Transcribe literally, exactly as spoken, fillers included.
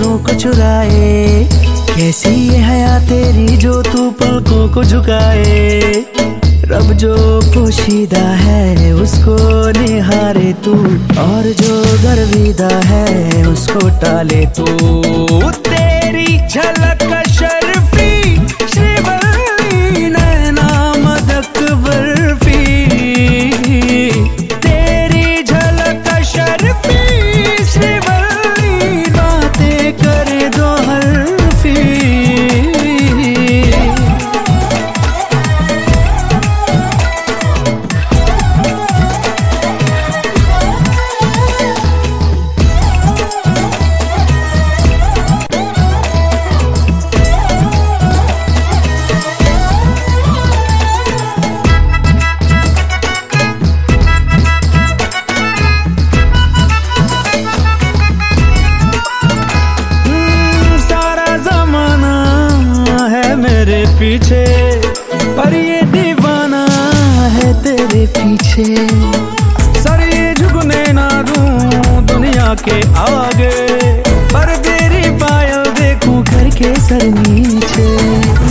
नजरों को चुराए। कैसी ये हया तेरी जो तू पलकों को झुकाए। रब जो पोशीदा है उसको निहारे तू, और जो गर्विदा है उसको टाले तू। तेरी झलक शर्फी श्रीवल्ली नैना मदक बर्फी। तेरी झलक शर्फी श्रीवल्ली बातें करे दो हल्फी। मेरे पीछे पर ये दीवाना है तेरे पीछे। सर ये झुकने ना दूं दुनिया के आगे, पर तेरी पायल देखूं करके सर नीचे।